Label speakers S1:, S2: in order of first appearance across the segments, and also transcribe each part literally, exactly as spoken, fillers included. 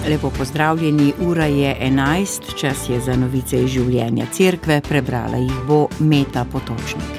S1: Lepo pozdravljeni, ura je enajst, čas je za novice iz življenja cerkve, prebrala jih bo Meta Potočnik.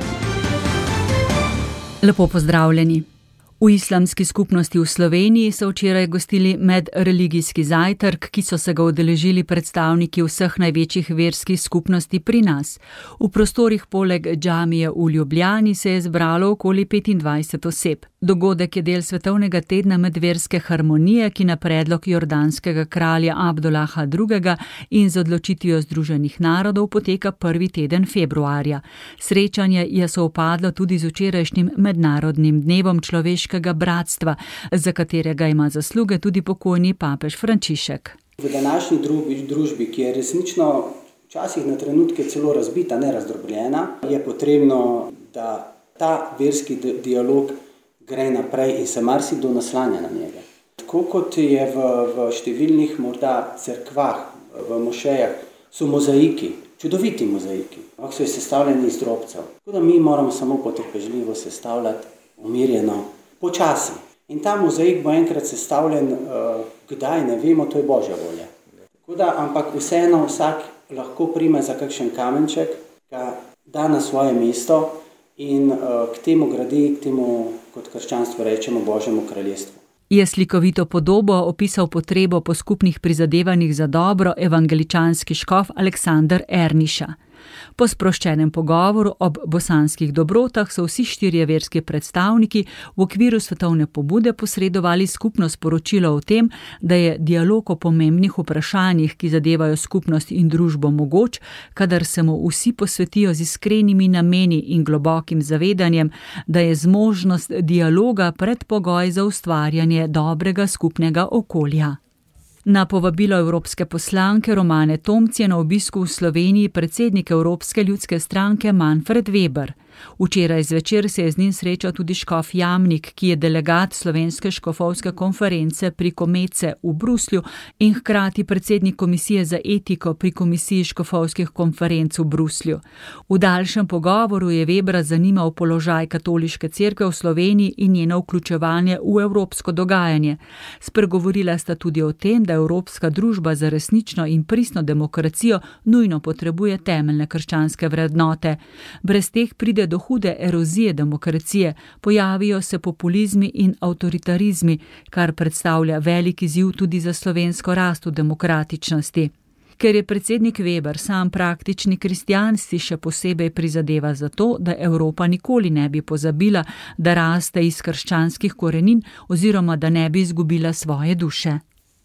S2: Lepo pozdravljeni. V islamski skupnosti v Sloveniji so včeraj gostili medreligijski zajtrk, ki so se ga udeležili predstavniki vseh največjih verskih skupnosti pri nas. V prostorih poleg džamije v Ljubljani se je zbralo okoli petindvajset oseb. Dogodek je del svetovnega tedna medverske harmonije, ki na predlog jordanskega kralja Abdullaha drugega in z odločitvijo Združenih narodov poteka prvi teden februarja. Srečanje je sovpadlo tudi z včerajšnjim mednarodnim dnevom človeškega bratstva, za katerega ima zasluge tudi pokojni papež Frančišek.
S3: V današnji družbi, ki je resnično včasih na trenutke celo razbita, ne razdrobljena, je potrebno, da ta verski dialog gre naprej in se marsikdo naslanja na njega. Tako kot je v, v številnih morda cerkvah, v mošejah, so mozaiki, čudoviti mozaiki, ampak so sestavljeni iz drobcev. Tako da mi moramo samo potrpežljivo sestavljati, umirjeno, počasi. In ta mozaik bo enkrat sestavljen, uh, kdaj, ne vemo, to je Božja volja. Tako da, ampak vseeno vsak lahko prime za kakšen kamenček, ga da na svoje mesto in uh, k temu gradi, k temu, kot krščanstvo rečemo, Božjemu kraljestvu.
S2: Je slikovito podobo opisal potrebo po skupnih prizadevanjih za dobro evangeličanski škof Aleksander Erniša. Po sproščenem pogovoru ob bosanskih dobrotah so vsi štirje verski predstavniki v okviru svetovne pobude posredovali skupno sporočilo o tem, da je dialog o pomembnih vprašanjih, ki zadevajo skupnost in družbo mogoč, kadar se mu vsi posvetijo z iskrenimi nameni in globokim zavedanjem, da je zmožnost dialoga predpogoj za ustvarjanje dobrega skupnega okolja. Na povabilo evropske poslanke Romane Tomc je na obisku v Sloveniji predsednik Evropske ljudske stranke Manfred Weber. Včeraj zvečer se je z njim srečal tudi škof Jamnik, ki je delegat Slovenske škofovske konference pri Komece v Bruslju in hkrati predsednik komisije za etiko pri Komisiji škofovskih konferenc v Bruslju. V daljšem pogovoru je Webera zanimal položaj katoliške cerkve v Sloveniji in njeno vključevanje v evropsko dogajanje. Spregovorila sta tudi o tem, da evropska družba za resnično in pristno demokracijo nujno potrebuje temeljne krščanske vrednote. Brez teh pride do hude erozije demokracije, pojavijo se populizmi in avtoritarizmi, kar predstavlja velik izziv tudi za slovensko rast v demokratičnosti. Ker je predsednik Weber sam praktični kristjan, si še posebej prizadeva za to, da Evropa nikoli ne bi pozabila, da raste iz krščanskih korenin oziroma da ne bi izgubila svoje duše.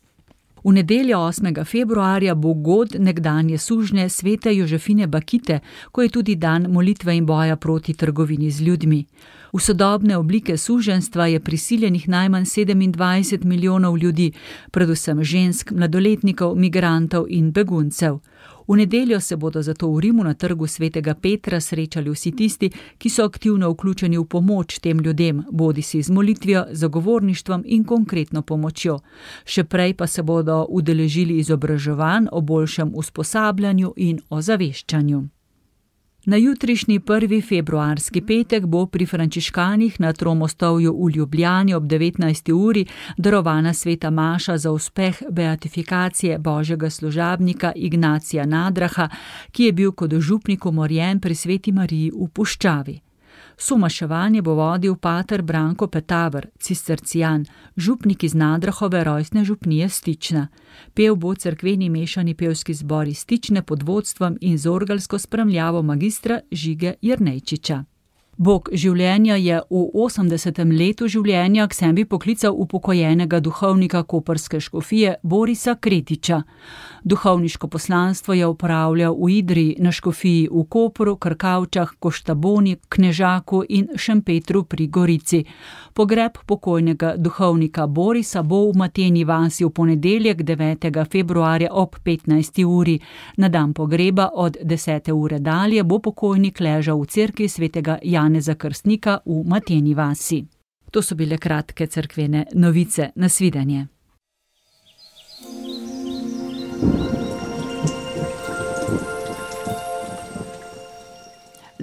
S2: V nedeljo osmega februarja bo god nekdanje sužnje svete Jožefine Bakite, ko je tudi dan molitve in boja proti trgovini z ljudmi. V sodobne oblike suženjstva je prisiljenih najmanj sedemindvajset milijonov ljudi, predvsem žensk, mladoletnikov, migrantov in beguncev. V nedeljo se bodo zato v Rimu na trgu svetega Petra srečali vsi tisti, ki so aktivno vključeni v pomoč tem ljudem, bodisi z molitvijo, zagovorništvom in konkretno pomočjo. Še prej pa se bodo udeležili izobraževanj o boljšem usposabljanju in ozaveščanju. Na jutrišnji prvi februarski petek bo pri frančiškanih na Tromostovju v Ljubljani ob devetnajsti uri darovana sveta maša za uspeh beatifikacije božjega služabnika Ignacija Nadraha, ki je bil kot župnik umorjen pri sveti Mariji v puščavi. Somaševanje bo vodil pater Branko Petaver, cistercijan, župnik iz Nadrahove rojstne župnije Stična. Pel bo cerkveni mešani pevski zbor iz Stične pod vodstvom in z orgelsko spremljavo magistra Žige Jernejčiča. Bog življenja je v osemdesetem letu življenja k sebi poklical upokojenega duhovnika koprske škofije Borisa Kretiča. Duhovniško poslanstvo je opravljal v Idriji, na škofiji v Kopru, Krkavčah, Koštaboni, Knežaku in Šempetru pri Gorici. Pogreb pokojnega duhovnika Borisa bo v Mateni vasi v ponedeljek devetega februarja ob petnajsti uri. Na dan pogreba od desete ure dalje bo pokojnik ležal v cerkvi svetega Janeza Krstnika v Mateni vasi. To so bile kratke cerkvene novice. Nasvidenje.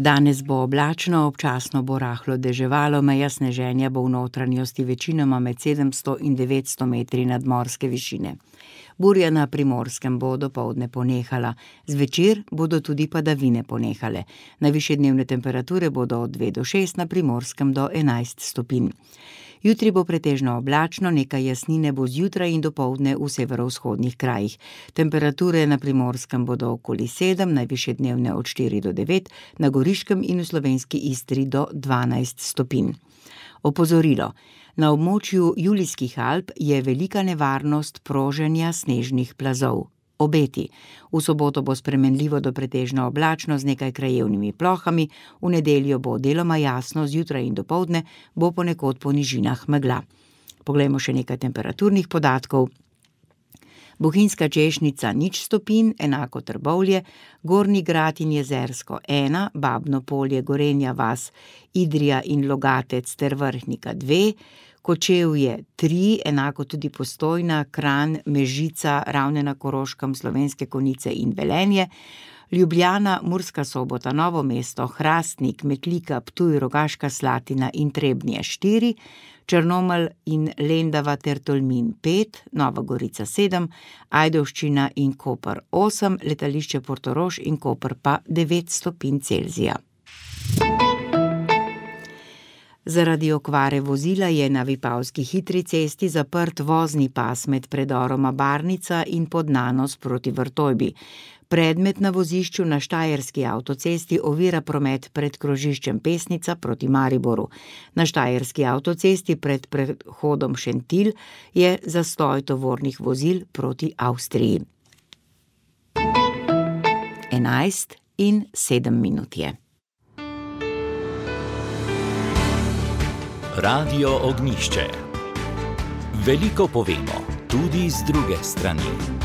S1: Danes bo oblačno, občasno bo rahlo deževalo, meja sneženja bo v notranjosti večinoma med sedemsto in devetsto metri nadmorske višine. Burja na Primorskem bo dopoldne ponehala, zvečer bodo tudi padavine ponehale. Najvišje dnevne temperature bodo od dve do šest, na Primorskem do enajst stopinj. Jutri bo pretežno oblačno, nekaj jasnine bo zjutraj in dopoldne v severovzhodnih krajih. Temperature na Primorskem bodo okoli sedem, najvišje dnevne od štiri do devet, na Goriškem in v slovenski Istri do dvanajst stopinj. Opozorilo. Na območju Julijskih Alp je velika nevarnost proženja snežnih plazov. Obeti. V soboto bo spremenljivo do pretežno oblačno z nekaj krajevnimi plohami, v nedeljo bo deloma jasno, zjutraj in dopoldne bo ponekod po nižinah megla. Poglejmo še nekaj temperaturnih podatkov. Bohinjska Češnica nič stopinj, enako Trbovlje, Gornji Grad in Jezersko ena, Babno Polje, Gorenja vas, Idrija in Logatec ter Vrhnika dve, Kočevje tri, enako tudi Postojna, Kranj, Mežica, Ravne na Koroškem, Slovenske Konjice in Velenje, Ljubljana, Murska Sobota, Novo mesto, Hrastnik, Metlika, Ptuj, Rogaška Slatina in Trebnje štiri, Črnomelj in Lendava ter Tolmin pet, Nova Gorica sedem, Ajdovščina in Koper osem, letališče Portorož in Koper pa devet stopinj Celzija. Zaradi okvare vozila je na Vipavski hitri cesti zaprt vozni pas med predoroma Barnica in Podnanos proti Vrtojbi. Predmet na vozišču na Štajerski avtocesti ovira promet pred krožiščem Pesnica proti Mariboru. Na Štajerski avtocesti pred prehodom Šentilj je zastoj tovornih vozil proti Avstriji. enajst in sedem minut je.
S4: Radio Ognjišče. Veliko povemo, tudi z druge strani.